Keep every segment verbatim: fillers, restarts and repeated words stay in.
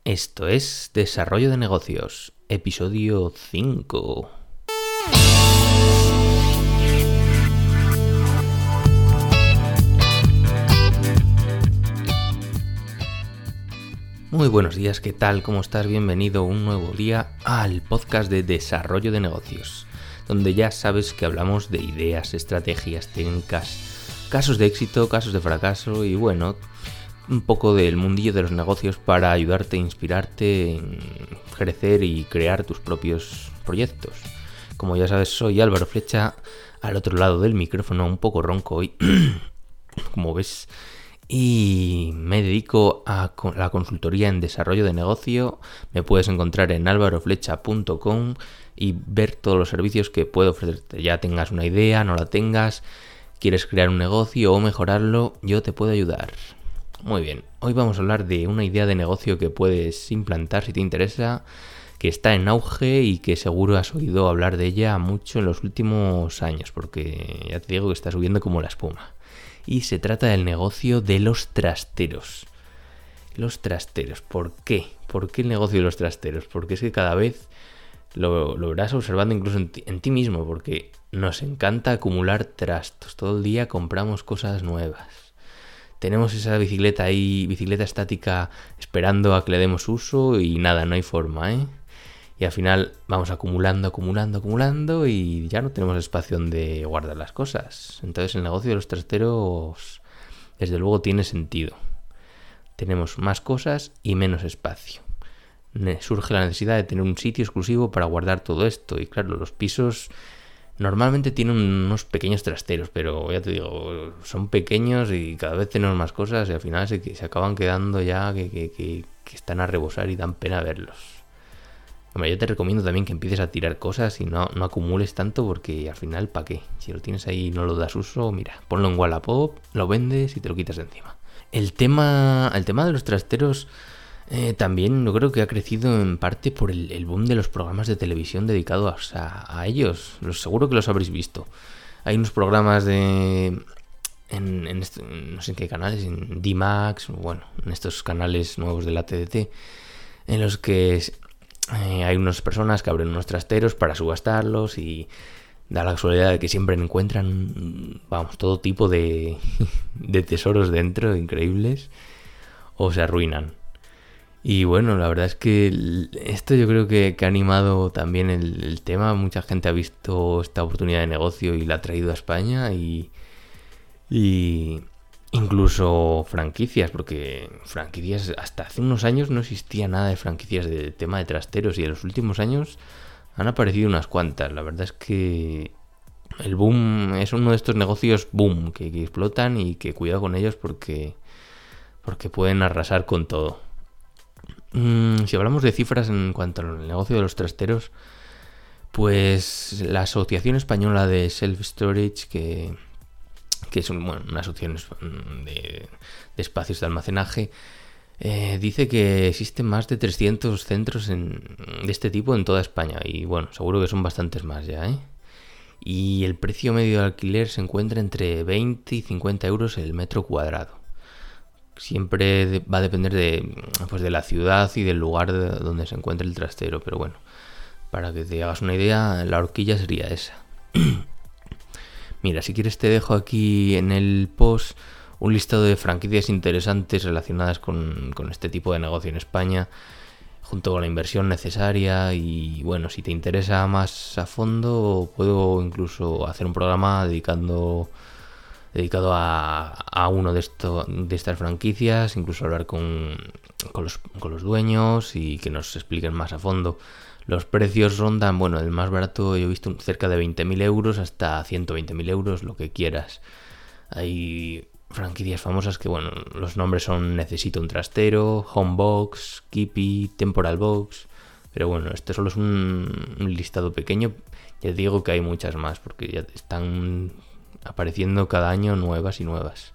Esto es Desarrollo de Negocios, episodio cinco. Muy buenos días, ¿qué tal? ¿Cómo estás? Bienvenido un nuevo día al podcast de Desarrollo de Negocios, donde ya sabes que hablamos de ideas, estrategias, técnicas, casos de éxito, casos de fracaso y bueno, un poco del mundillo de los negocios para ayudarte, inspirarte en crecer y crear tus propios proyectos. Como ya sabes, soy Álvaro Flecha, al otro lado del micrófono, un poco ronco hoy, como ves, y me dedico a la consultoría en desarrollo de negocio. Me puedes encontrar en álvaro flecha punto com y ver todos los servicios que puedo ofrecerte. Ya tengas una idea, no la tengas, quieres crear un negocio o mejorarlo, yo te puedo ayudar. Muy bien, hoy vamos a hablar de una idea de negocio que puedes implantar si te interesa, que está en auge y que seguro has oído hablar de ella mucho en los últimos años, porque ya te digo que está subiendo como la espuma. Y se trata del negocio de los trasteros. Los trasteros, ¿por qué? ¿Por qué el negocio de los trasteros? Porque es que cada vez lo, lo verás observando incluso en ti, en ti mismo, porque nos encanta acumular trastos. Todo el día compramos cosas nuevas. Tenemos esa bicicleta ahí, bicicleta estática, esperando a que le demos uso y nada, no hay forma, ¿eh? Y al final vamos acumulando, acumulando, acumulando y ya no tenemos espacio donde guardar las cosas. Entonces el negocio de los trasteros, desde luego, tiene sentido. Tenemos más cosas y menos espacio. Surge la necesidad de tener un sitio exclusivo para guardar todo esto. Y claro, los pisos normalmente tienen unos pequeños trasteros, pero ya te digo, son pequeños y cada vez tenemos más cosas y al final se, se acaban quedando ya que, que, que, que están a rebosar y dan pena verlos. Hombre, yo te recomiendo también que empieces a tirar cosas y no, no acumules tanto porque al final, ¿para qué? Si lo tienes ahí y no lo das uso, mira, ponlo en Wallapop, lo vendes y te lo quitas de encima. El tema, el tema de los trasteros eh, también yo creo que ha crecido en parte por el, el boom de los programas de televisión dedicados a, a ellos. Los, seguro que los habréis visto. Hay unos programas de... En, en este, no sé en qué canales, en D-Max, bueno, en estos canales nuevos de la T D T, en los que... Eh, hay unas personas que abren unos trasteros para subastarlos y da la casualidad de que siempre encuentran, vamos, todo tipo de, de tesoros dentro, increíbles, o se arruinan. Y bueno, la verdad es que esto yo creo que, que ha animado también el, el tema. Mucha gente ha visto esta oportunidad de negocio y la ha traído a España y... y incluso franquicias, porque franquicias hasta hace unos años no existía nada de franquicias de tema de trasteros y en los últimos años han aparecido unas cuantas. La verdad es que el boom es uno de estos negocios boom que, que explotan y que cuidado con ellos porque, porque pueden arrasar con todo. Mm, si hablamos de cifras en cuanto al negocio de los trasteros, pues la Asociación Española de Self-Storage, que que es un, bueno, una asociación de, de espacios de almacenaje, eh, dice que existen más de trescientos centros en, de este tipo en toda España y bueno, seguro que son bastantes más ya, ¿eh? Y el precio medio de alquiler se encuentra entre veinte y cincuenta euros el metro cuadrado. Siempre de, va a depender de, pues de la ciudad y del lugar de donde se encuentre el trastero, pero bueno, para que te hagas una idea, la horquilla sería esa. Mira, si quieres te dejo aquí en el post un listado de franquicias interesantes relacionadas con, con este tipo de negocio en España, junto con la inversión necesaria y bueno, si te interesa más a fondo, puedo incluso hacer un programa dedicando, dedicado a, a uno de, esto, de estas franquicias, incluso hablar con, con, los, con los dueños y que nos expliquen más a fondo. Los precios rondan, bueno, el más barato yo he visto cerca de veinte mil euros hasta ciento veinte mil euros, lo que quieras. Hay franquicias famosas que, bueno, los nombres son Necesito un trastero, Homebox, Keepy, Temporal Box. Pero bueno, este solo es un, un listado pequeño. Ya digo que hay muchas más porque ya están apareciendo cada año nuevas y nuevas.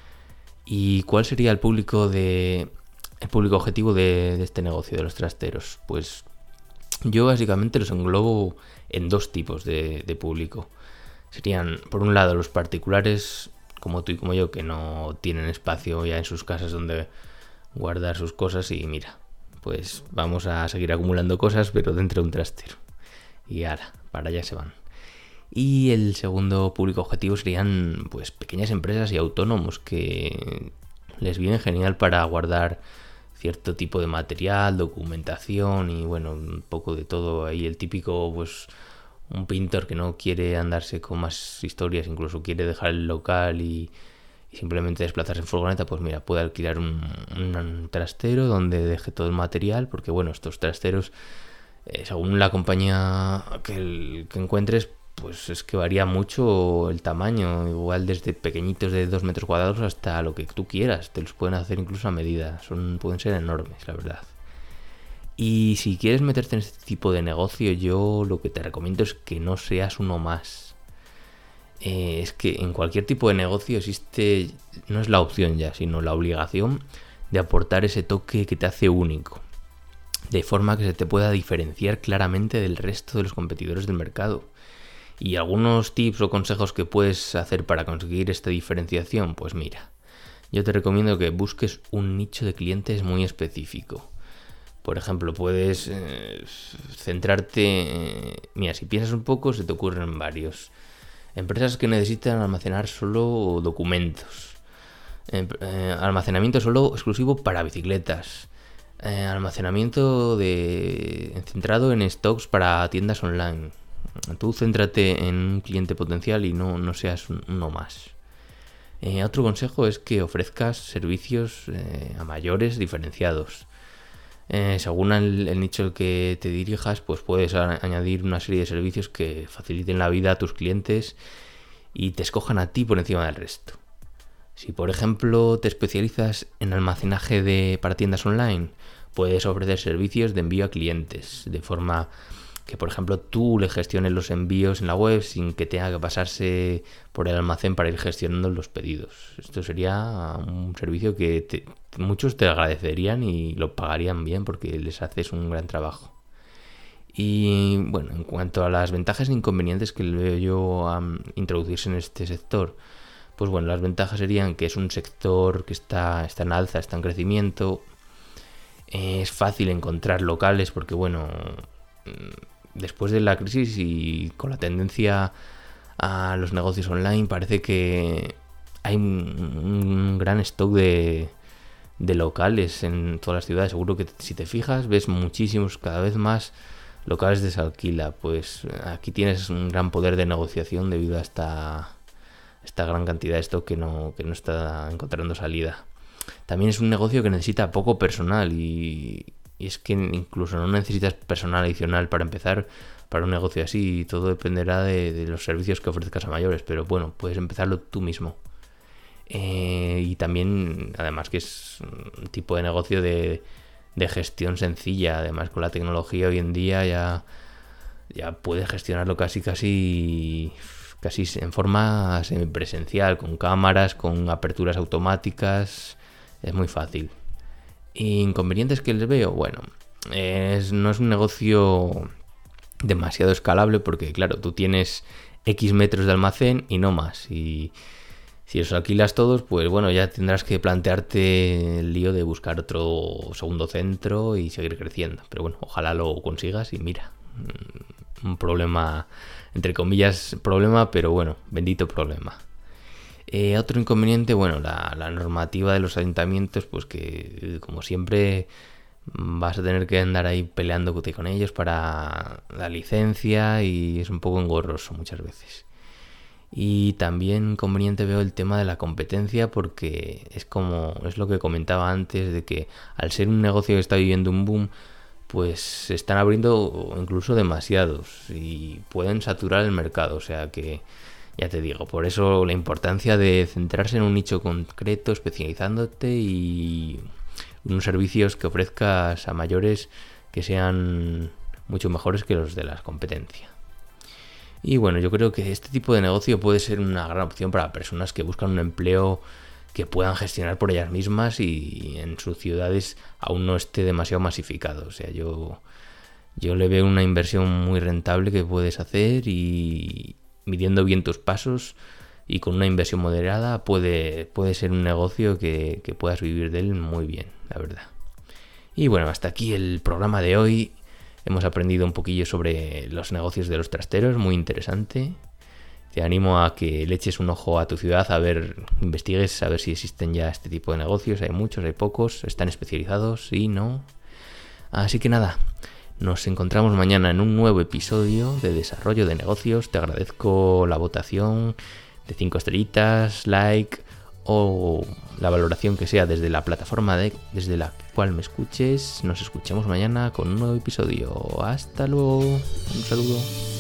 ¿Y cuál sería el público de el público objetivo de, de este negocio de los trasteros? Pues yo básicamente los englobo en dos tipos de, de público. Serían, por un lado, los particulares, como tú y como yo, que no tienen espacio ya en sus casas donde guardar sus cosas y mira, pues vamos a seguir acumulando cosas, pero dentro de un trastero. Y ahora, para allá se van. Y el segundo público objetivo serían pues pequeñas empresas y autónomos que les viene genial para guardar cierto tipo de material, documentación y bueno, un poco de todo ahí. El típico, pues un pintor que no quiere andarse con más historias, incluso quiere dejar el local y, y simplemente desplazarse en furgoneta, pues mira, puede alquilar un, un trastero donde deje todo el material, porque bueno, estos trasteros, eh, según la compañía que, el, que encuentres, pues es que varía mucho el tamaño, igual desde pequeñitos de dos metros cuadrados hasta lo que tú quieras, te los pueden hacer incluso a medida, son, pueden ser enormes, la verdad. Y si quieres meterte en este tipo de negocio, yo lo que te recomiendo es que no seas uno más. Eh, es que en cualquier tipo de negocio existe, no es la opción ya, sino la obligación de aportar ese toque que te hace único, de forma que se te pueda diferenciar claramente del resto de los competidores del mercado. Y algunos tips o consejos que puedes hacer para conseguir esta diferenciación, pues mira, yo te recomiendo que busques un nicho de clientes muy específico. Por ejemplo, puedes eh, centrarte, eh, mira, si piensas un poco se te ocurren varios. Empresas que necesitan almacenar solo documentos, eh, eh, almacenamiento solo exclusivo para bicicletas, eh, almacenamiento de, centrado en stocks para tiendas online. Tú céntrate en un cliente potencial y no, no seas uno más. Eh, otro consejo es que ofrezcas servicios eh, a mayores diferenciados. Eh, según el, el nicho al que te dirijas, pues puedes a, añadir una serie de servicios que faciliten la vida a tus clientes y te escojan a ti por encima del resto. Si por ejemplo te especializas en almacenaje de, para tiendas online, puedes ofrecer servicios de envío a clientes, de forma que por ejemplo tú le gestiones los envíos en la web sin que tenga que pasarse por el almacén para ir gestionando los pedidos. Esto sería un servicio que te, muchos te agradecerían y lo pagarían bien porque les haces un gran trabajo. Y bueno, en cuanto a las ventajas e inconvenientes que le veo yo a introducirse en este sector, pues bueno, las ventajas serían que es un sector que está, está en alza, está en crecimiento. Es fácil encontrar locales porque bueno, después de la crisis y con la tendencia a los negocios online, parece que hay un, un gran stock de, de locales en todas las ciudades. Seguro que si te fijas ves muchísimos, cada vez más locales de se alquila. Pues aquí tienes un gran poder de negociación debido a esta, esta gran cantidad de stock que no, que no está encontrando salida. También es un negocio que necesita poco personal y Y es que incluso no necesitas personal adicional para empezar para un negocio así. Todo dependerá de, de los servicios que ofrezcas a mayores. Pero bueno, puedes empezarlo tú mismo. Eh, y también, además que es un tipo de negocio de, de gestión sencilla. Además con la tecnología hoy en día ya, ya puedes gestionarlo casi casi casi en forma semipresencial. Con cámaras, con aperturas automáticas. Es muy fácil. Inconvenientes que les veo, bueno, es, no es un negocio demasiado escalable porque claro, tú tienes X metros de almacén y no más, y si los alquilas todos, pues bueno, ya tendrás que plantearte el lío de buscar otro segundo centro y seguir creciendo, pero bueno, ojalá lo consigas y mira, un problema, entre comillas problema, pero bueno, bendito problema. Eh, otro inconveniente, bueno, la, la normativa de los ayuntamientos, pues que como siempre vas a tener que andar ahí peleándote con ellos para la licencia y es un poco engorroso muchas veces. Y también inconveniente veo el tema de la competencia porque es como, es lo que comentaba antes, de que al ser un negocio que está viviendo un boom, pues se están abriendo incluso demasiados y pueden saturar el mercado, o sea que ya te digo, por eso la importancia de centrarse en un nicho concreto, especializándote y unos servicios que ofrezcas a mayores que sean mucho mejores que los de la competencia. Y bueno, yo creo que este tipo de negocio puede ser una gran opción para personas que buscan un empleo que puedan gestionar por ellas mismas y en sus ciudades aún no esté demasiado masificado. O sea, yo, yo le veo una inversión muy rentable que puedes hacer y midiendo bien tus pasos y con una inversión moderada puede, puede ser un negocio que, que puedas vivir de él muy bien, la verdad. Y bueno, hasta aquí el programa de hoy. Hemos aprendido un poquillo sobre los negocios de los trasteros, muy interesante. Te animo a que le eches un ojo a tu ciudad, a ver, investigues, a ver si existen ya este tipo de negocios. Hay muchos, hay pocos, están especializados y no. Así que nada, nos encontramos mañana en un nuevo episodio de Desarrollo de Negocios. Te agradezco la votación de cinco estrellitas, like o la valoración que sea desde la plataforma de, desde la cual me escuches. Nos escuchamos mañana con un nuevo episodio. Hasta luego. Un saludo.